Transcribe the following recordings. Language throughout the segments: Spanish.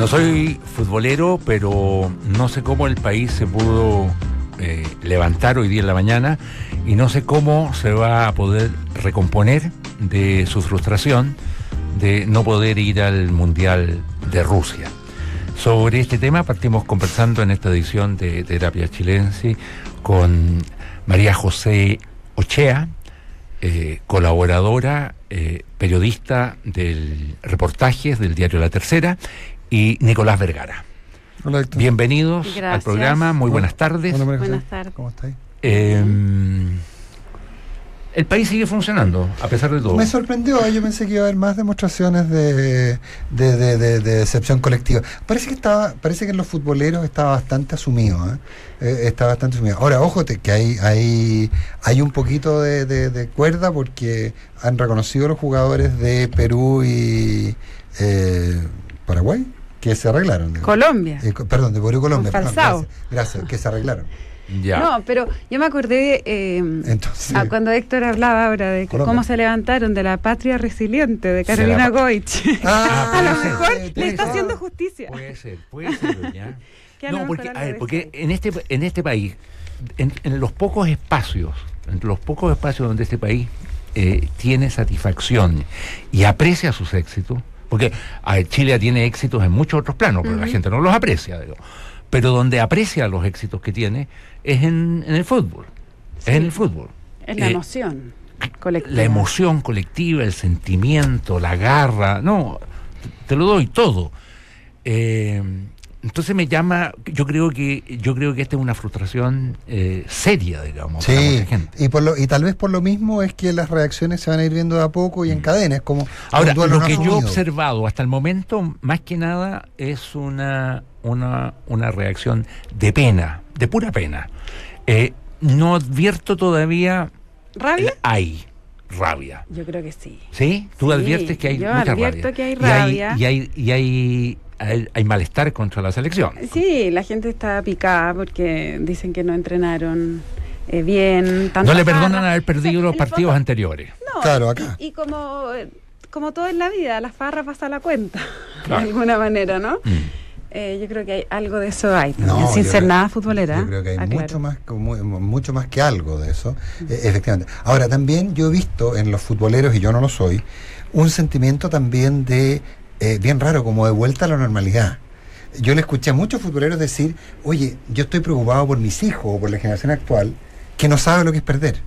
No soy futbolero, pero no sé cómo el país se pudo levantar hoy día en la mañana y no sé cómo se va a poder recomponer de su frustración de no poder ir al Mundial de Rusia. Sobre este tema partimos conversando en esta edición de Terapia Chilensis con María José Ochea, colaboradora, periodista del reportajes del diario La Tercera, y Nicolás Vergara. Hola, Héctor. Bienvenidos Gracias. al programa, muy buenas tardes. Hola, María José. Buenas tardes. ¿Cómo estáis? El país sigue funcionando, a pesar de todo. Me sorprendió, yo pensé que iba a haber más demostraciones de decepción colectiva. Parece que en los futboleros está bastante asumido, está bastante asumido. Ahora, ojo, que hay un poquito de cuerda porque han reconocido los jugadores de Perú y Paraguay que se arreglaron. Colombia. Perdón, de Perú y Colombia. Con Falcao. Gracias, que se arreglaron. Ya. No, pero yo me acordé Entonces, cuando Héctor hablaba ahora de Colombia. cómo se levantaron de la patria resiliente de Carolina Goich. Ah, A lo puede ser, mejor puede le está ser. haciendo justicia. Puede ser, doña. Que a lo No, mejor porque, algo a ver, de porque eso en este país, en los pocos espacios, donde este país tiene satisfacción y aprecia sus éxitos, porque a ver, Chile tiene éxitos en muchos otros planos, pero la gente no los aprecia, digo. Pero donde aprecia los éxitos que tiene es en el fútbol. Sí. Es en el fútbol. Es la emoción colectiva. La emoción colectiva, el sentimiento, la garra, no, te lo doy todo. Entonces me llama, yo creo que esta es una frustración seria, digamos, para sí, mucha gente. y tal vez por lo mismo es que las reacciones se van a ir viendo de a poco y en cadenas, como Ahora, un duelo lo no que yo he asumido. observado hasta el momento, más que nada, es una reacción de pena, de pura pena. No advierto todavía... ¿Rabia? Hay rabia. Yo creo que sí. ¿Sí? Tú Sí, adviertes que hay yo mucha advierto rabia. que hay rabia. Hay malestar contra la selección. Sí, la gente está picada porque dicen que no entrenaron bien. No le perdonan farra. haber perdido los en el partidos fondo- anteriores. No, Claro, acá. Y como todo en la vida, la farra pasa la cuenta, Claro. de alguna manera, ¿no? Yo creo que hay algo de eso hay también, No, sin yo ser creo- nada futbolera. Yo creo que hay aclaro. mucho más que algo de eso, efectivamente. Ahora, también yo he visto en los futboleros, y yo no lo soy, un sentimiento también de, bien raro, como de vuelta a la normalidad. Yo le escuché a muchos futboleros decir, oye, yo estoy preocupado por mis hijos o por la generación actual, que no sabe lo que es perder.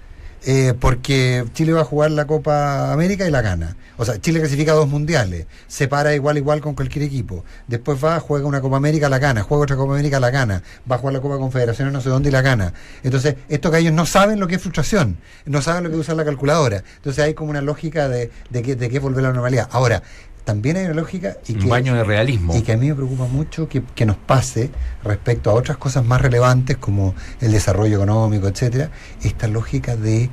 Porque Chile va a jugar la Copa América y la gana. O sea, Chile clasifica a 2 mundiales, se para igual con cualquier equipo. Después va, juega una Copa América, la gana, juega otra Copa América, la gana, va a jugar la Copa Confederaciones no sé dónde y la gana. Entonces, esto que ellos no saben lo que es frustración, no saben lo que es usar la calculadora. Entonces hay como una lógica de que volver a la normalidad. Ahora, también hay una lógica Un baño de realismo. y que a mí me preocupa mucho que nos pase respecto a otras cosas más relevantes como el desarrollo económico, etcétera, esta lógica de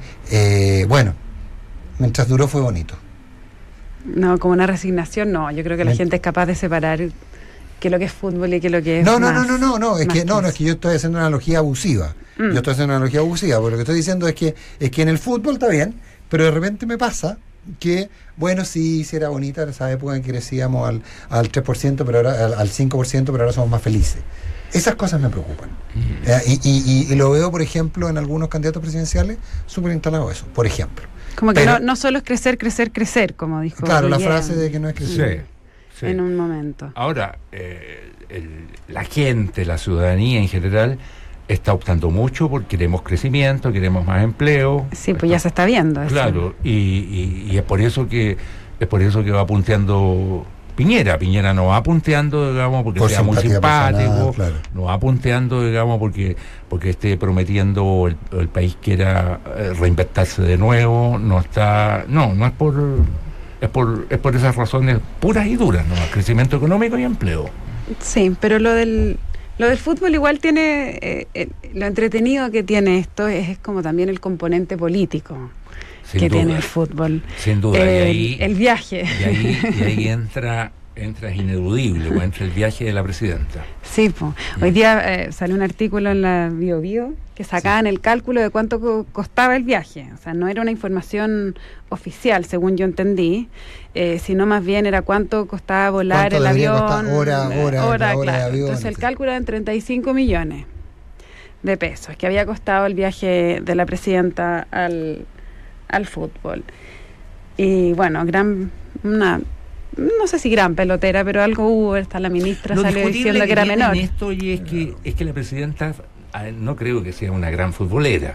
mientras duró fue bonito. No, como una resignación, no. Yo creo que la gente es capaz de separar qué es lo que es fútbol y qué es lo que es No, es que yo estoy haciendo una analogía abusiva. Yo estoy haciendo una analogía abusiva, porque lo que estoy diciendo es que en el fútbol está bien, pero de repente me pasa que, bueno, sí era bonita esa época en que crecíamos al 3%, pero ahora al 5%, pero ahora somos más felices. Esas cosas me preocupan. Y lo veo, por ejemplo, en algunos candidatos presidenciales, súper instalado eso, por ejemplo. Como que Pero- no solo es crecer, como dijo Claro, la Guillén frase de que no es crecer. Sí. en un momento. Ahora, la gente, la ciudadanía en general, está optando mucho porque queremos crecimiento, queremos más empleo. Sí, pues ya se está viendo eso. Claro, y es por eso que va punteando Piñera. Piñera no va punteando, digamos, porque Por sea muy simpatía simpático, personal, claro. no va punteando, digamos, porque esté prometiendo el país quiera reinventarse de nuevo, no es por esas razones puras y duras, ¿no? Crecimiento económico y empleo. Sí, pero lo del fútbol igual tiene, lo entretenido que tiene esto es como también el componente político Sin que duda. tiene el fútbol. Sin duda, y ahí El viaje. Y ahí entra es ineludible, pues, entre el viaje de la presidenta. Sí, pues. Hoy día salió un artículo en la Bio que sacaban el cálculo de cuánto costaba el viaje. O sea, no era una información oficial, según yo entendí, sino más bien era cuánto costaba volar el avión. Hora claro. de avión. Entonces el cálculo era en 35 millones de pesos, que había costado el viaje de la presidenta al fútbol. Y bueno, no sé si gran pelotera, pero algo hubo. Está la ministra salió diciendo que era menor. Esto y es que la presidenta no creo que sea una gran futbolera.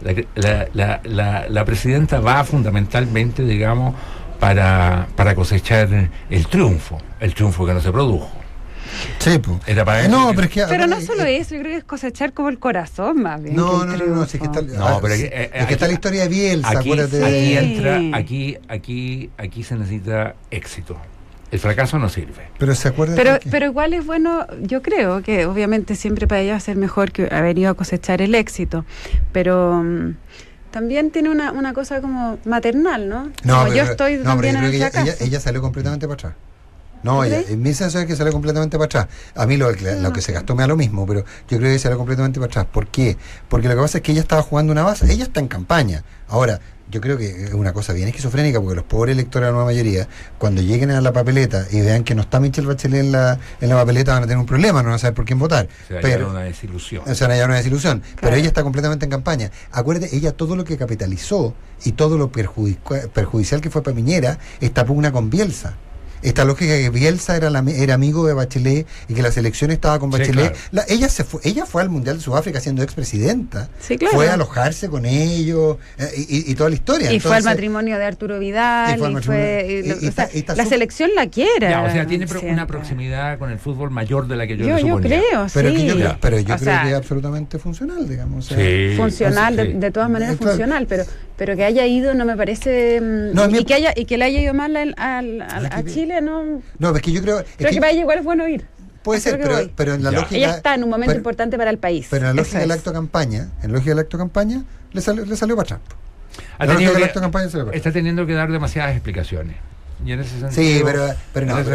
La presidenta va fundamentalmente, digamos, para cosechar el triunfo que no se produjo. Sí, pues. Era para no, eso pero no solo eso, yo creo que es cosechar como el corazón más bien. No, sí, que está, es que está la historia de Bielsa, acuérdate. Aquí se necesita éxito. El fracaso no sirve. Pero se acuerda. Pero igual es bueno, yo creo que obviamente siempre para ella va a ser mejor que haber ido a cosechar el éxito, pero también tiene una cosa como maternal, ¿no? Como yo estoy también en el fracaso. Ella salió completamente para atrás. No, mi sensación es que salió completamente para atrás. A mí lo que se gastó me da lo mismo, pero yo creo que salió completamente para atrás. ¿Por qué? Porque lo que pasa es que ella estaba jugando una base, ella está en campaña. Ahora, yo creo que es una cosa bien esquizofrénica, porque los pobres electores de la nueva mayoría, cuando lleguen a la papeleta y vean que no está Michelle Bachelet en la papeleta, van a tener un problema, no van a saber por quién votar. Se va a llevar una desilusión. Claro. Pero ella está completamente en campaña. Acuérdate, ella todo lo que capitalizó y todo lo perjudicial que fue para Piñera, está pugna con Bielsa. Esta lógica de que Bielsa era amigo de Bachelet y que la selección estaba con Bachelet. Sí, claro. Ella fue al Mundial de Sudáfrica siendo expresidenta. Sí, claro. Fue a alojarse con ellos y toda la historia. Y fue al matrimonio de Arturo Vidal. La selección la quiere. O sea, tiene una proximidad con el fútbol mayor de la que yo suponía. Yo creo, pero sí. yo creo que es absolutamente funcional, digamos. O sea, sí, funcional, de todas maneras funcional, pero que haya ido no me parece... y que le haya ido mal a Chile, no, es que yo creo que para ella igual es bueno ir. Puede ser, pero en la lógica... Ella está en un momento importante para el país. Pero en la lógica del acto de campaña, le salió para atrás. Está teniendo que dar demasiadas explicaciones. Y en ese sentido, sí, pero no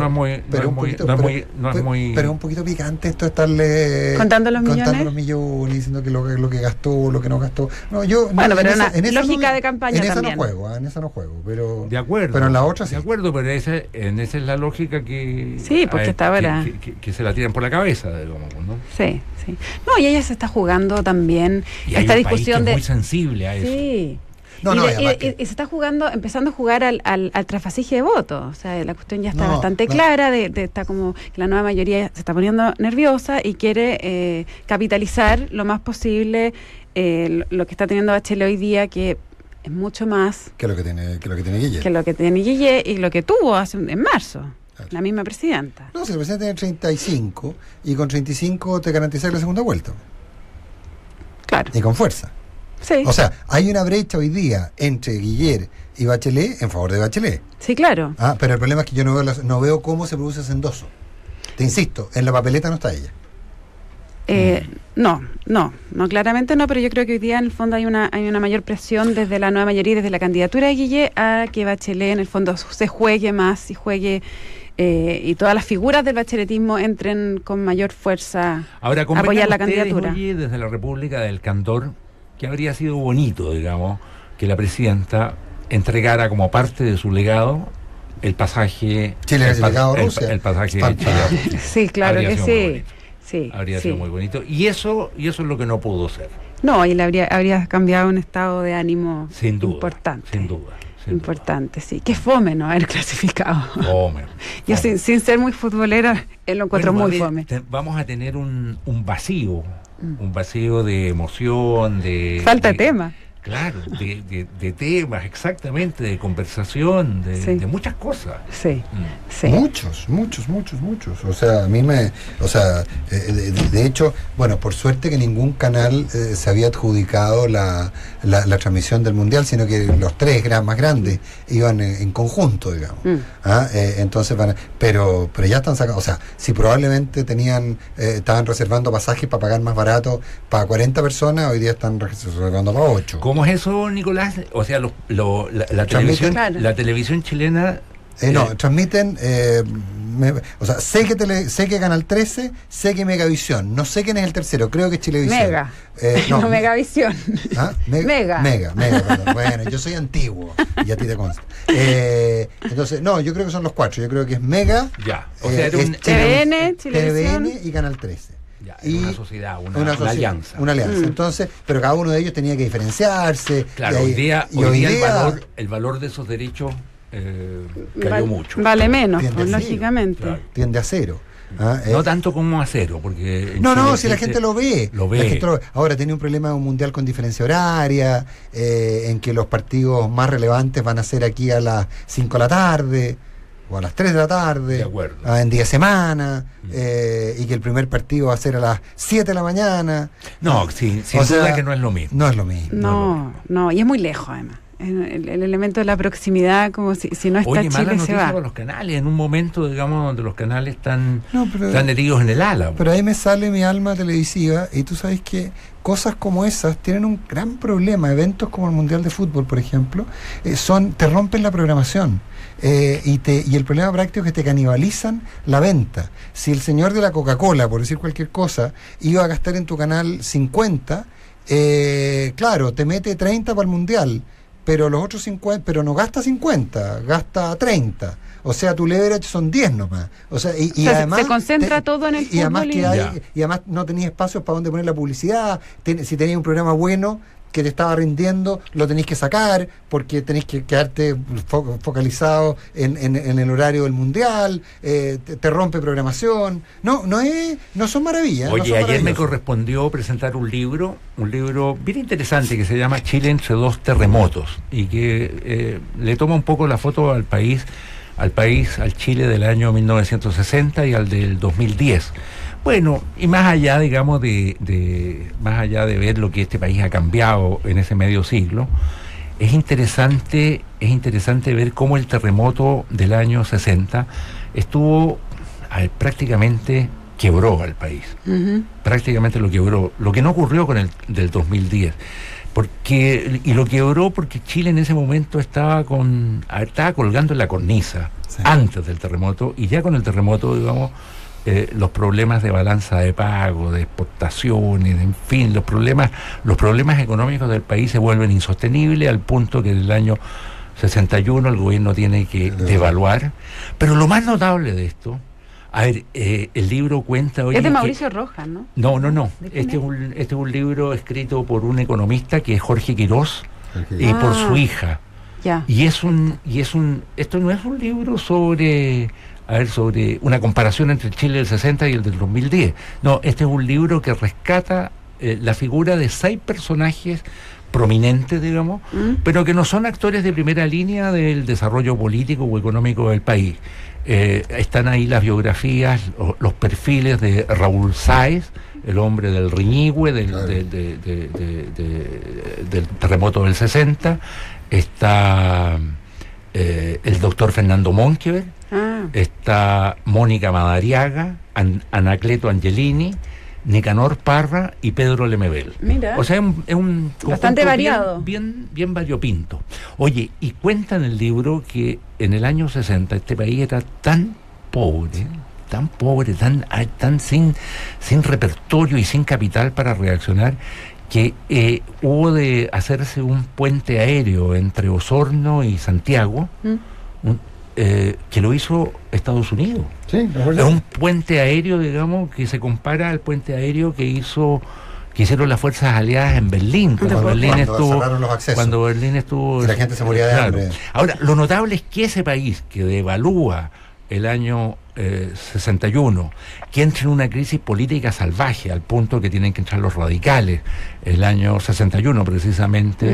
es muy pero un poquito picante esto de estarle contando los millones, diciendo que lo que gastó, lo que no gastó. Pero en lógica de campaña también. En esa no juego, pero de acuerdo. Pero en la otra sí. De acuerdo, pero esa es la lógica que porque está ahora que se la tiran por la cabeza, digamos, ¿no? Sí. No, y ella se está jugando también y esta hay un discusión país que es muy sensible a eso. Sí. Y se está empezando a jugar al trasfasije de votos. O sea, la cuestión ya está bastante clara, está como que la nueva mayoría se está poniendo nerviosa y quiere capitalizar lo más posible lo que está teniendo Bachelet hoy día, que es mucho más que lo que tiene Guille. Que lo que tiene Guille y lo que tuvo en marzo. Claro. La misma presidenta. No, si la presidenta tiene 35 y con 35 te garantiza la segunda vuelta. Claro. Y con fuerza. Sí. O sea, hay una brecha hoy día entre Guillet y Bachelet en favor de Bachelet. Sí, claro. Pero el problema es que yo no veo cómo se produce ese endoso. Te insisto, en la papeleta no está ella. No, claramente no, pero yo creo que hoy día en el fondo hay una mayor presión desde la nueva mayoría y desde la candidatura de Guillet a que Bachelet en el fondo se juegue más y juegue y todas las figuras del bacheletismo entren con mayor fuerza a apoyar la candidatura. Oye, desde la República del Candor, que habría sido bonito, digamos, que la presidenta entregara como parte de su legado el pasaje Chile Rusia. El pasaje de Chile. Sí, claro que sí. Sí, habría sido muy bonito. Y eso es lo que no pudo ser. No, y le habría cambiado un estado de ánimo sin duda, importante. Sin duda. Importante, sí. Qué fome no haber clasificado. Fome. Yo sin ser muy futbolera, lo encuentro muy fome. Vamos a tener un vacío. Un vacío de emoción, falta de tema. Claro, de temas, exactamente, de conversación, de muchas cosas. Sí. Muchos. O sea, de hecho, bueno, por suerte que ningún canal se había adjudicado la transmisión del Mundial, sino que los tres más grandes iban en conjunto, digamos. Entonces pero ya están sacados. O sea, si probablemente estaban reservando pasajes para pagar más barato para 40 personas, hoy día están reservando para 8. ¿Cómo es eso, Nicolás? O sea, la televisión chilena No, transmiten, o sea, sé que Canal 13, sé que Megavisión, no sé quién es el tercero, creo que es Chilevisión. Mega. No, Megavisión. ¿Ah? Mega, perdón. Bueno, yo soy antiguo y a ti te consta. Entonces, no, yo creo que son los 4, yo creo que es Mega, o sea, era TVN y Canal 13. Ya, y una sociedad, una alianza. Una alianza. Entonces, pero cada uno de ellos tenía que diferenciarse. Claro, hoy día el valor de esos derechos cayó mucho. Vale menos, pues, lógicamente. Claro. Tiende a cero. No tanto como a cero, porque si la gente lo ve. Ahora tiene un problema mundial con diferencia horaria, en que los partidos más relevantes van a ser aquí a las 5 de la tarde o a las 3 de la tarde, en día de semana, y que el primer partido va a ser a las 7 de la mañana. No, sin duda que no es lo mismo. No es lo mismo. No, y es muy lejos además. El elemento de la proximidad, como si no está Chile se va. Para los canales, en un momento, digamos, donde los canales están heridos en el ala. Pero ahí me sale mi alma televisiva, y tú sabes que cosas como esas tienen un gran problema. Eventos como el Mundial de Fútbol, por ejemplo, te rompen la programación. Y el problema práctico es que te canibalizan la venta. Si el señor de la Coca-Cola, por decir cualquier cosa, iba a gastar en tu canal 50, claro, te mete 30 para el Mundial, pero los otros 50, pero no gasta 50, gasta 30. O sea, tu leverage son 10 nomás. O sea, además se concentra todo en el fútbol. Y además no tenías espacios para donde poner la publicidad. Si tenías un programa bueno que te estaba rindiendo, lo tenéis que sacar porque tenéis que quedarte focalizado en el horario del mundial, te rompe programación. No son maravillas. Oye, ayer me correspondió presentar un libro bien interesante que se llama Chile entre dos terremotos, y que le toma un poco la foto al Chile del año 1960 y al del 2010. Bueno, y más allá, digamos, más allá de ver lo que este país ha cambiado en ese medio siglo, es interesante ver cómo el terremoto del año 60 prácticamente quebró al país. Prácticamente lo quebró. Lo que no ocurrió con el del 2010. Y lo quebró porque Chile en ese momento estaba colgando en la cornisa, antes del terremoto, y ya con el terremoto, digamos, los problemas de balanza de pago, de exportaciones, en fin, los problemas económicos del país se vuelven insostenibles, al punto que en el año 61 el gobierno tiene que devaluar. Pero lo más notable de esto, el libro cuenta... Es de Mauricio Rojas, ¿no? No. Este es un libro escrito por un economista que es Jorge Quirós, y por su hija. Ya. Y esto no es un libro sobre una comparación entre Chile del 60 y el del 2010. No, este es un libro que rescata la figura de 6 personajes prominentes, digamos, pero que no son actores de primera línea del desarrollo político o económico del país. Están ahí las biografías, los perfiles de Raúl Sáez, el hombre del Riñihue, del terremoto del 60. Está el doctor Fernando Monkever, está Mónica Madariaga, Anacleto Angelini, Nicanor Parra y Pedro Lemebel. Mira. O sea, es un bastante variado. Bien variopinto. Oye, y cuenta en el libro que en el año 60 este país era tan pobre, tan sin repertorio y sin capital para reaccionar, que hubo de hacerse un puente aéreo entre Osorno y Santiago, que lo hizo Estados Unidos. Sí, es un puente aéreo, digamos, que se compara al puente aéreo que hicieron las fuerzas aliadas en Berlín, cuando Berlín estuvo y la gente se moría de hambre. Ahora, lo notable es que ese país que devalúa el año 61, que entra en una crisis política salvaje, al punto que tienen que entrar los radicales, el año 61 precisamente,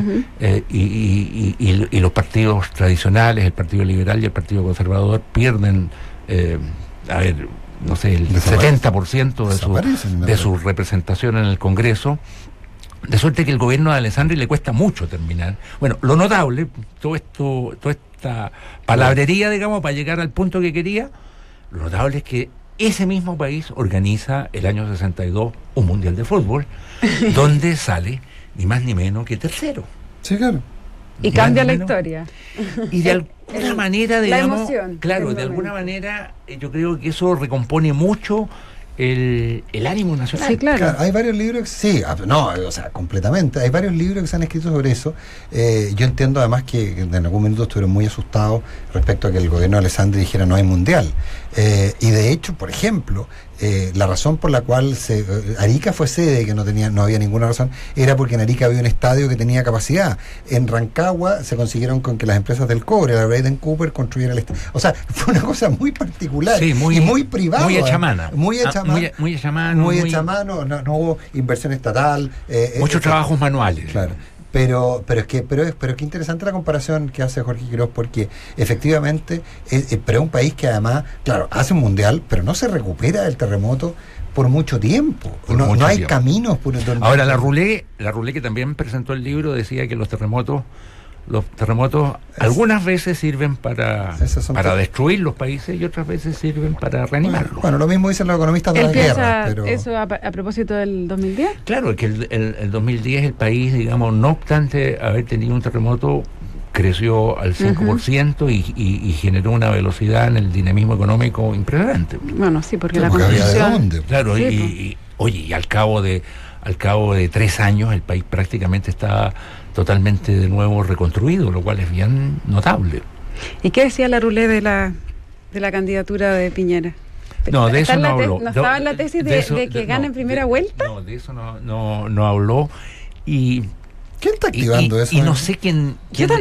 y los partidos tradicionales, el Partido Liberal y el Partido Conservador, pierden, el 70% de su representación en el Congreso, de suerte que el gobierno de Alessandri le cuesta mucho terminar. Bueno, lo notable, toda esta palabrería, digamos, para llegar al punto que quería, lo notable es que ese mismo país organiza el año 62 un Mundial de Fútbol, donde sale ni más ni menos que tercero. Sí, claro. Y cambia la historia. Y de alguna manera, digamos, la emoción, claro, de alguna manera, yo creo que eso recompone mucho el ánimo nacional. Sí, claro. Hay varios libros, completamente. Hay varios libros que se han escrito sobre eso. Yo entiendo además que en algún minuto estuvieron muy asustados respecto a que el gobierno de Alessandri dijera no hay mundial. Y de hecho, por ejemplo, la razón por la cual Arica fue sede, que no había ninguna razón, era porque en Arica había un estadio que tenía capacidad. En Rancagua se consiguieron con que las empresas del cobre, la Braden Cooper, construyeran el estadio. O sea, fue una cosa muy particular y muy privada. Muy hecha mano. Muy hecha mano, no hubo inversión estatal. Muchos trabajos manuales. Claro. Pero qué interesante la comparación que hace Jorge Quiroz, porque efectivamente pero es un país que además, claro, hace un mundial, pero no se recupera del terremoto por mucho tiempo. No hay caminos por donde... Ahora, la Roulé, que también presentó el libro, decía que los terremotos algunas veces sirven para destruir los países y otras veces sirven para reanimarlos. Bueno, lo mismo dicen los economistas de la guerra. Pero... ¿Eso a propósito del 2010? Claro, es que el 2010 el país, digamos, no obstante haber tenido un terremoto, creció al 5% y generó una velocidad en el dinamismo económico impresionante. Bueno, sí, porque la construcción... Claro, y al cabo de 3 años el país prácticamente estaba totalmente de nuevo reconstruido, lo cual es bien notable. ¿Y qué decía la Roulé de la candidatura de Piñera? No, de eso no habló. ¿No estaba en la tesis de que gane en primera vuelta? No, de eso no habló. Y ¿quién está activando eso? Y no sé quién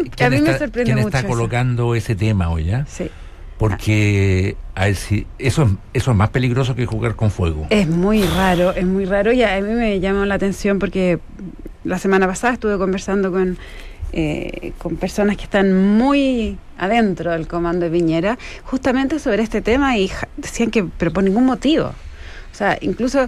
está colocando ese tema hoy, ¿ya? Sí. Porque eso es más peligroso que jugar con fuego. Es muy raro y a mí me llamó la atención porque la semana pasada estuve conversando con personas que están muy adentro del comando de Piñera justamente sobre este tema y decían que, pero por ningún motivo. O sea, incluso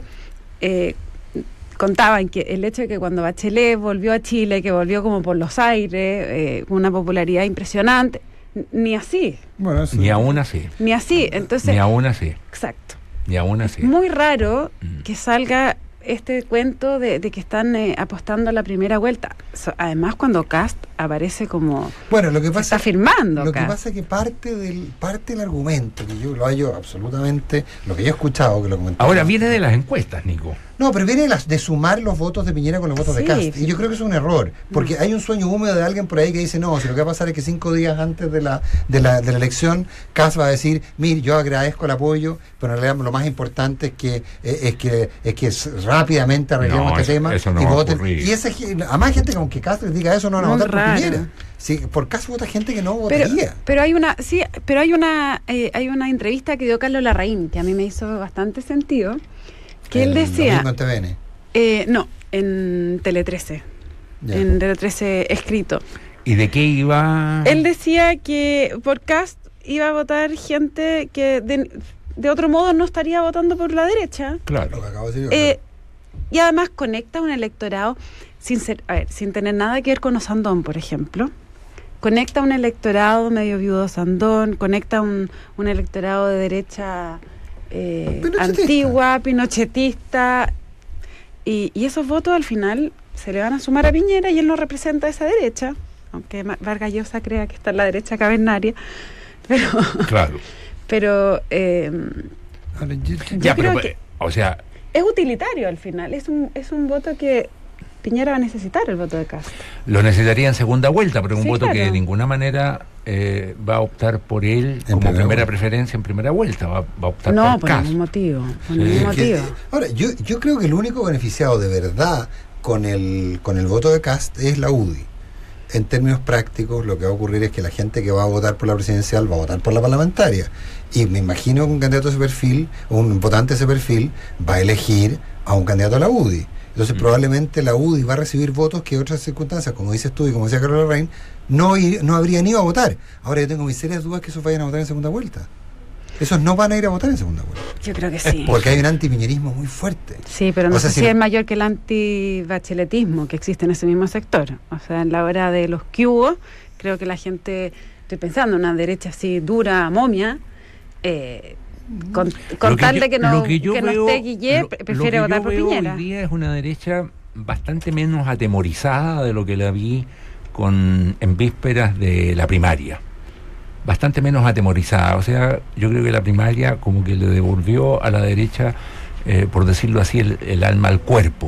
contaban que el hecho de que cuando Bachelet volvió a Chile, que volvió como por los aires, con una popularidad impresionante, ni así. Bueno, sí. Ni aún así. Ni así, entonces... Ni aún así. Exacto. Ni aún así. Muy raro que salga este cuento de que están apostando a la primera vuelta. Además, cuando Kast aparece como... Bueno, lo que pasa está firmando. Lo que pasa es que parte del argumento, que yo lo hallo absolutamente... Lo que yo he escuchado, que lo comentaba... Ahora viene de las encuestas, Nico. No, pero viene de sumar los votos de Piñera con los votos de Kast. Y yo creo que es un error, porque hay un sueño húmedo de alguien por ahí que dice, no, si lo que va a pasar es que 5 días antes de la elección, Kast va a decir, mire, yo agradezco el apoyo, pero en realidad lo más importante es que rápidamente arreglemos este tema eso no y va voten. a ocurrir. Y además gente que aunque Kast les diga eso, no van a votar por Piñera. Sí, por Kast vota gente que no votaría. Pero hay una entrevista que dio Carlos Larraín, que a mí me hizo bastante sentido, que él decía... ¿En TVN? No, en Tele 13. Yeah. En Tele 13 escrito. ¿Y de qué iba? Él decía que por Kast iba a votar gente que de otro modo no estaría votando por la derecha. Claro. Lo que acabo de decir, y además conecta un electorado sin tener nada que ver con Osandón, por ejemplo. Conecta un electorado medio viudo Osandón, conecta un electorado de derecha... antigua, pinochetista, y esos votos al final se le van a sumar a Piñera y él no representa a esa derecha, aunque Vargas Llosa crea que está en la derecha cavernaria, pero claro, pero ya, pero que o sea, es utilitario al final, es un voto que Piñera va a necesitar, el voto de Kast. Lo necesitaría en segunda vuelta, pero un voto claro, que de ninguna manera va a optar por él como primera preferencia en primera vuelta, va a optar por Kast. Ningún motivo. Ahora, yo creo que el único beneficiado de verdad con el voto de Kast es la UDI. En términos prácticos, lo que va a ocurrir es que la gente que va a votar por la presidencial va a votar por la parlamentaria. Y me imagino que un candidato de ese perfil, un votante de ese perfil, va a elegir a un candidato a la UDI. Entonces probablemente la UDI va a recibir votos que en otras circunstancias, como dices tú y como decía Carlos Larraín, no habrían ido a votar. Ahora yo tengo mis serias dudas que esos vayan a votar en segunda vuelta. Esos no van a ir a votar en segunda vuelta. Yo creo que sí. Porque hay un antipiñerismo muy fuerte. Sí, pero no sé si es mayor que el antibacheletismo que existe en ese mismo sector. O sea, en la hora de los que hubo, creo que la gente, estoy pensando, una derecha así dura, momia, con tal de que no esté Guillé, prefiere votar por Piñera. Hoy día es una derecha bastante menos atemorizada de lo que la vi en vísperas de la primaria, bastante menos atemorizada. O sea, yo creo que la primaria como que le devolvió a la derecha, por decirlo así, el alma al cuerpo.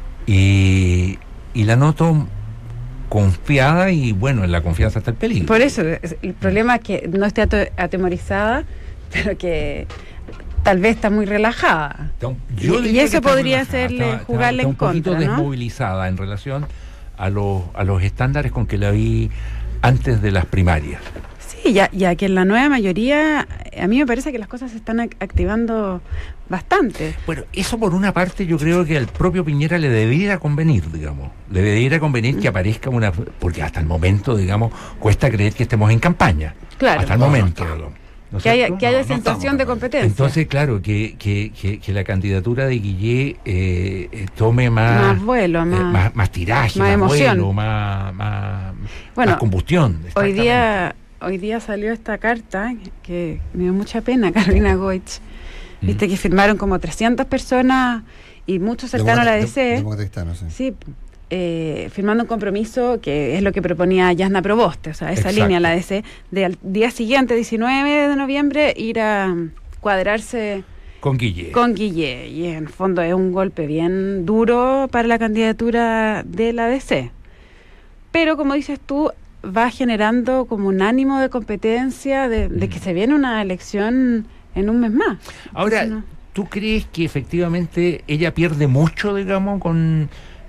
Y la noto confiada, y bueno, en la confianza está el peligro. Por eso, el problema es que no esté atemorizada, pero que tal vez está muy relajada. Y eso podría hacerle jugarle en contra, un poquito desmovilizada en relación a los estándares con que la vi antes de las primarias. Sí, ya que en la nueva mayoría, a mí me parece que las cosas se están activando bastante. Bueno, eso por una parte yo creo que al propio Piñera le debiera convenir, digamos. Le debiera convenir que aparezca porque hasta el momento, digamos, cuesta creer que estemos en campaña. Claro. Hasta el momento, ¿no? Que haya sensación de competencia. Entonces, claro, que la candidatura de Guillé tome más vuelo, más tiraje, más emoción, vuelo, más combustión. Hoy día salió esta carta que me dio mucha pena, Carolina Goich. Viste que firmaron como 300 personas y muchos cercanos a la DC. Sí. Firmando un compromiso que es lo que proponía Yasna Proboste, o sea, esa Exacto. línea, la DC, de al día siguiente, 19 de noviembre, ir a cuadrarse con Guillé. Y en el fondo es un golpe bien duro para la candidatura de la DC. Pero como dices tú, va generando como un ánimo de competencia de que se viene una elección en un mes más. Ahora, ¿tú crees que efectivamente ella pierde mucho, digamos, con...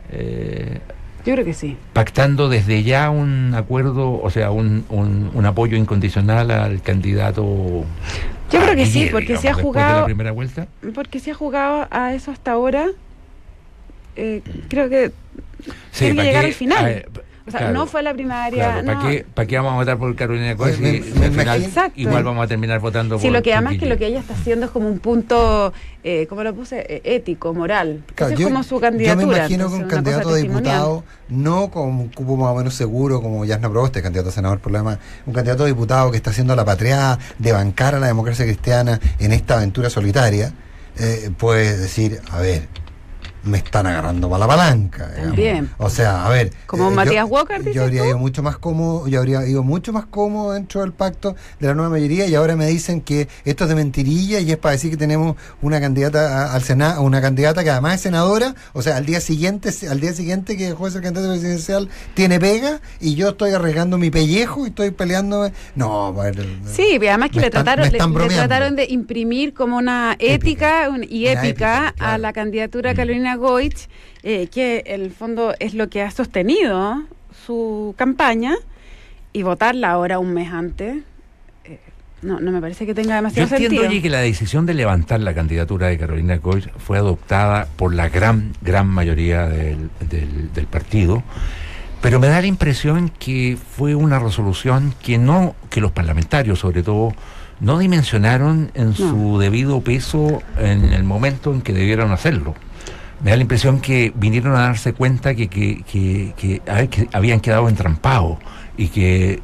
yo creo que sí. pactando desde ya un acuerdo, o sea, un apoyo incondicional al candidato? Yo creo que sí, porque se ha jugado... de la primera vuelta. Porque se ha jugado a eso hasta ahora. Creo que tiene que llegar al final. O sea, claro, no fue la primaria. Claro, ¿para qué vamos a votar por Carolina Goich si al final igual vamos a terminar votando por... Sí, lo que además que lo que ella está haciendo es como un punto, ¿cómo lo puse? Ético, moral. Claro, es como su candidatura. Yo me imagino que un candidato a diputado, no con un cupo más o menos seguro como Yasna Proboste, candidato a senador por lo demás, un candidato a diputado que está haciendo la patria de bancar a la democracia cristiana en esta aventura solitaria, puede decir, a ver, me están agarrando para la palanca. También. O sea, a ver. Como Matías Walker, yo habría ido mucho más cómodo, dentro del pacto de la nueva mayoría, y ahora me dicen que esto es de mentirilla y es para decir que tenemos una candidata al Senado, una candidata que además es senadora, o sea, al día siguiente que dejó de ser candidata presidencial tiene pega, y yo estoy arriesgando mi pellejo y estoy peleando. No, sí, además que le trataron de imprimir como una ética y épica claro, a la candidatura Carolina Goich, que en el fondo es lo que ha sostenido su campaña, y votarla ahora un mes antes no me parece que tenga demasiado sentido. Yo entiendo, oye, que la decisión de levantar la candidatura de Carolina Goich fue adoptada por la gran mayoría del partido, pero me da la impresión que fue una resolución que los parlamentarios sobre todo no dimensionaron en su debido peso en el momento en que debieron hacerlo. Me da la impresión que vinieron a darse cuenta que habían quedado entrampados y que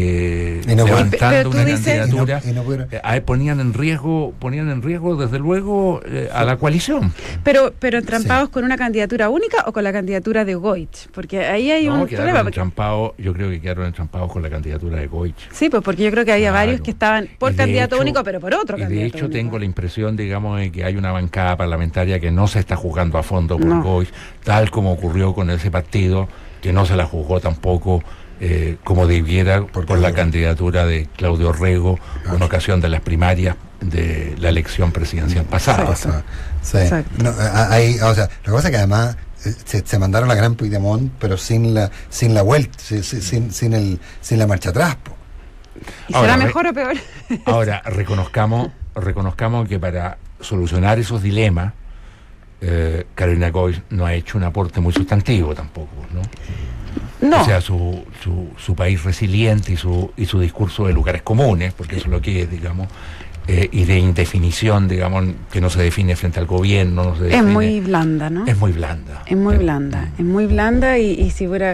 levantando una candidatura ponían en riesgo desde luego a la coalición. Pero entrampados con una candidatura única o con la candidatura de Goich, porque ahí hay un problema. Yo creo que quedaron entrampados con la candidatura de Goich. Sí, pues porque yo creo que había varios que estaban por candidato único, pero por otro candidato. De hecho, tengo la impresión, digamos, de que hay una bancada parlamentaria que no se está jugando a fondo por Goich, tal como ocurrió con ese partido, que no se la jugó tampoco como debiera por la candidatura de Claudio Rego en ocasión de las primarias de la elección presidencial pasada. Sí. No, o sea, la cosa es que además se mandaron la gran Puigdemont, pero sin la vuelta, sin la marcha atrás. ¿Y será mejor o peor? Ahora, reconozcamos que para solucionar esos dilemas, Carolina Goich no ha hecho un aporte muy sustantivo tampoco, ¿no? O sea, su país resiliente y su discurso de lugares comunes, porque eso es lo que es, digamos, y de indefinición, digamos, que no se define frente al gobierno. Es muy blanda, ¿no? Es muy blanda. Es muy blanda y si fuera...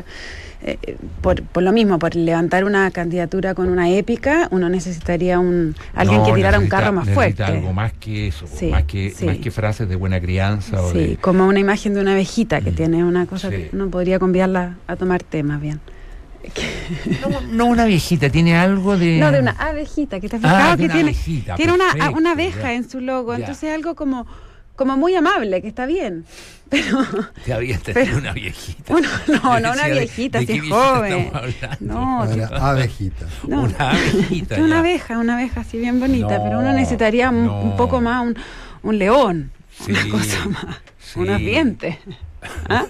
por lo mismo, por levantar una candidatura con una épica, uno necesitaría alguien que tirara un carro más fuerte. Algo más que eso, más que frases de buena crianza. Como una imagen de una abejita que tiene una cosa que uno podría convidarla a tomar té más bien. No una viejita, tiene algo de... No, de una abejita, que te has fijado que tiene perfecto, una abeja en su logo, ya. Entonces algo como muy amable, que está bien. Pero tiene una viejita. No, una viejita, si es joven. No, abejita. No, una abejita. Una abeja así bien bonita, pero uno necesitaría un poco más un león, sí, una cosa más, unos dientes. ¿Ah?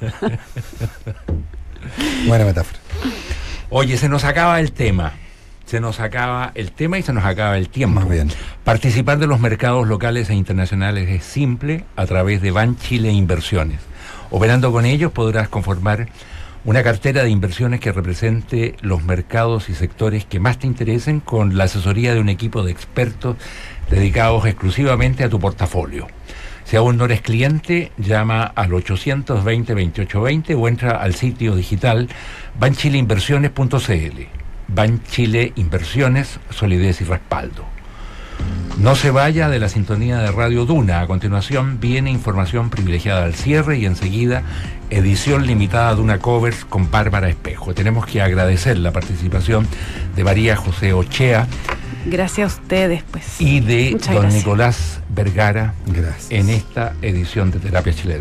Buena metáfora. Oye, se nos acaba el tema. Se nos acaba el tema y se nos acaba el tiempo. Más bien. Participar de los mercados locales e internacionales es simple a través de Banchile Inversiones. Operando con ellos podrás conformar una cartera de inversiones que represente los mercados y sectores que más te interesen con la asesoría de un equipo de expertos dedicados exclusivamente a tu portafolio. Si aún no eres cliente, llama al 820-2820 o entra al sitio digital banchileinversiones.cl. Banchile Inversiones, solidez y respaldo. No se vaya de la sintonía de Radio Duna. A continuación viene información privilegiada al cierre y enseguida edición limitada Duna Covers con Bárbara Espejo. Tenemos que agradecer la participación de María José Ochea. Gracias a ustedes, pues. Y de don Nicolás Vergara. Gracias. En esta edición de Terapia Chilena.